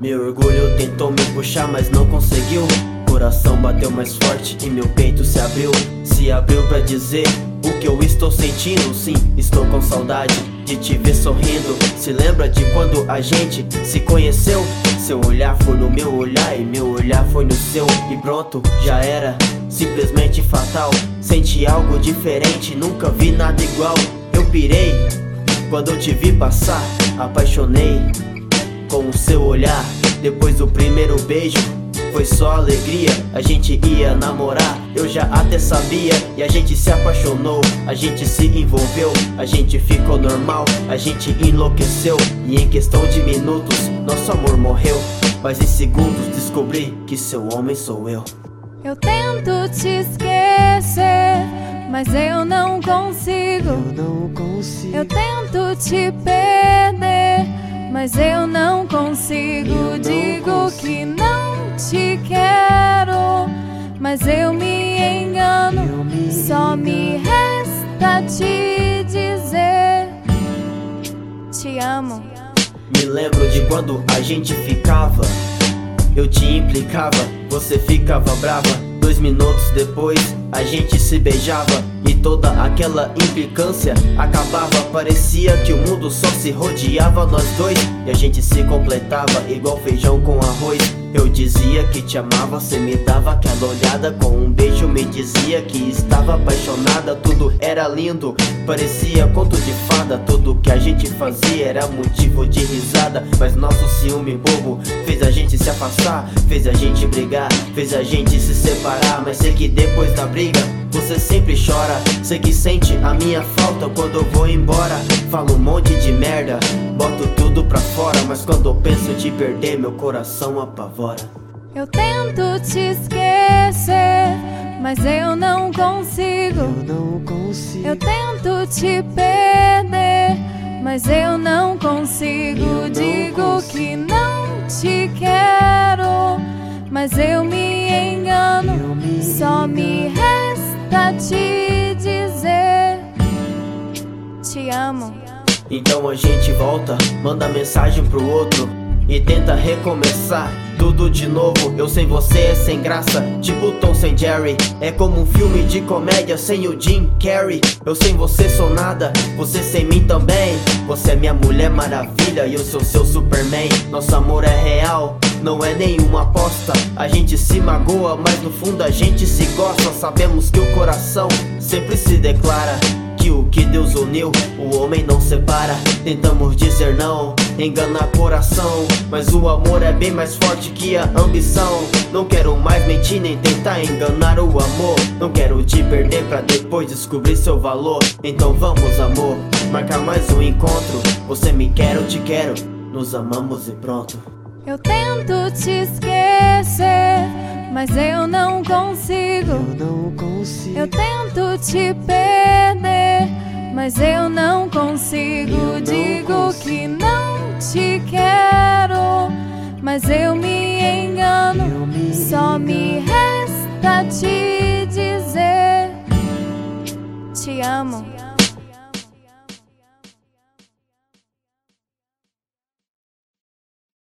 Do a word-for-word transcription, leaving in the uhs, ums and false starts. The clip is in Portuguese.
Meu orgulho tentou me puxar, mas não conseguiu. Coração bateu mais forte e meu peito se abriu. Se abriu pra dizer o que eu estou sentindo. Sim, estou com saudade de te ver sorrindo. Se lembra de quando a gente se conheceu? Seu olhar foi no meu olhar e meu olhar foi no seu. E pronto, já era, simplesmente fatal. Senti algo diferente, nunca vi nada igual. Eu pirei quando eu te vi passar, apaixonei com o seu olhar. Depois do primeiro beijo foi só alegria, a gente ia namorar, eu já até sabia. E a gente se apaixonou, a gente se envolveu, a gente ficou normal, a gente enlouqueceu. E em questão de minutos, nosso amor morreu. Mas em segundos descobri que seu homem sou eu. Eu tento te esquecer, mas eu não consigo. Eu não consigo. Eu tento te perder, mas eu não consigo. Eu não Digo consigo. que não te quero, mas eu me engano. Eu me Só me resta te dizer: te amo. Me lembro de quando a gente ficava, eu te implicava, você ficava brava. Dois minutos depois a gente se beijava e toda aquela implicância acabava. Parecia que o mundo só se rodeava nós dois e a gente se completava igual feijão com arroz. Eu dizia que te amava, cê me dava aquela olhada, com um beijo me dizia que estava apaixonada. Tudo era lindo, parecia conto de fada. Tudo que a gente fazia era motivo de risada. Mas nosso ciúme bobo fez a gente se afastar, fez a gente brigar, fez a gente se separar. Mas sei que depois da briga você sempre chora. Sei que sente a minha falta quando eu vou embora. Falo um monte de merda, boto tudo pra fora, mas quando eu penso em te perder, meu coração apavora. Eu tento te esquecer, mas eu não consigo. Eu não consigo. Eu tento te perder, mas eu não consigo. Eu não Digo consigo. que não te quero, mas eu me engano. Eu me Só me resta te dizer: te amo. Então a gente volta, manda mensagem pro outro e tenta recomeçar tudo de novo. Eu sem você é sem graça, tipo Tom sem Jerry. É como um filme de comédia sem o Jim Carrey. Eu sem você sou nada, você sem mim também. Você é minha mulher maravilha e eu sou seu Superman. Nosso amor é real, não é nenhuma aposta. A gente se magoa, mas no fundo a gente se gosta. Sabemos que o coração sempre se declara que o que Deus uniu, o homem não separa. Tentamos dizer não, engana coração, mas o amor é bem mais forte que a ambição. Não quero mais mentir nem tentar enganar o amor. Não quero te perder pra depois descobrir seu valor. Então vamos, amor, marcar mais um encontro. Você me quer, eu te quero, nos amamos e pronto. Eu tento te esquecer, mas eu não consigo. Eu não consigo. Eu tento te perder, mas eu não consigo. Eu não Digo consigo. que não te quero, mas eu me engano. Eu me Só me resta te dizer: te amo.